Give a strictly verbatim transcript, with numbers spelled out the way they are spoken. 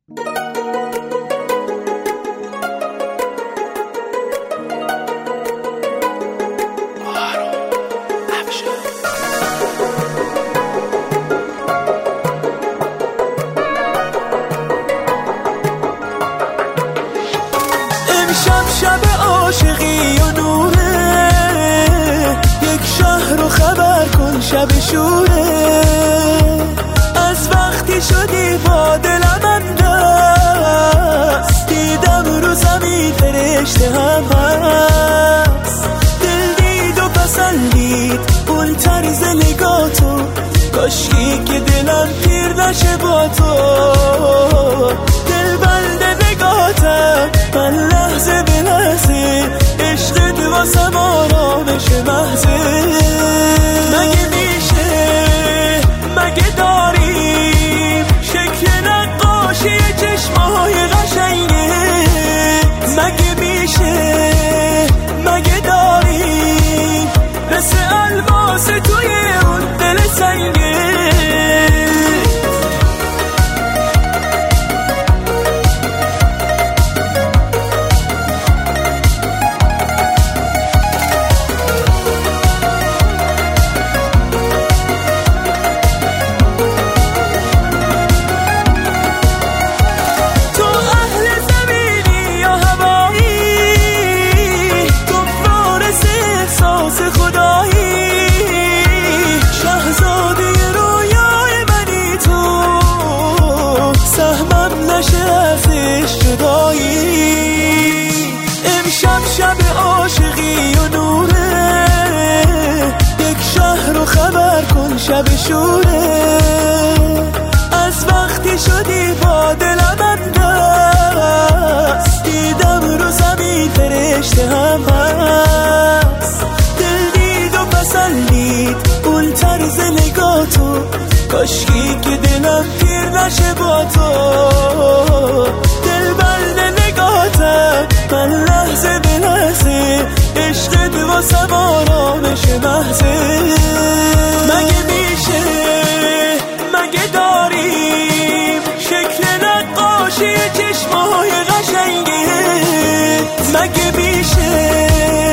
امشب شب عاشقی و نوره، یک شهر رو خبر کن شب شوره. از وقتی شدی با دلم اندست، دیدم رو زمین فرشته هم هست. دل دید و پسندید اون طرز نگاتو، کاشکی که دلم پیر نشه با تو. دل بلد نگاتم من لحظه به لحظه، عشقت واسم آرامش محضه. مگه میشه مگه داریم شکل نقاشی چشمای قشنگه؟ مگه میشه مگه داریم مثل الماس توی اون دل سنگه؟ امشب شب عاشقی و نوره، یک شهر رو خبر کن شب شوره. از وقتی شدی با دلم اندست، دیدم رو زمین فرشته هم هست. دل دید و پسندید اون طرز نگاتو، کاشکی که دلم پیر نشه با تو. دل بلد نگاتم من لحظه به لحظه، عشقت واسم آرامش محضه. مگه میشه مگه داریم شکل نقاشی چشمای قشنگه؟ مگه میشه